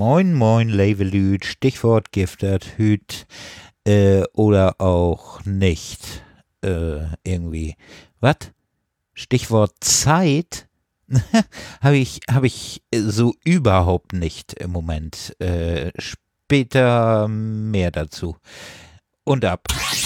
Moin moin Levelüt, Stichwort Giftert, Hüt oder auch nicht. Irgendwie. Was? Stichwort Zeit? Habe ich so überhaupt nicht im Moment. Später mehr dazu. Und ab.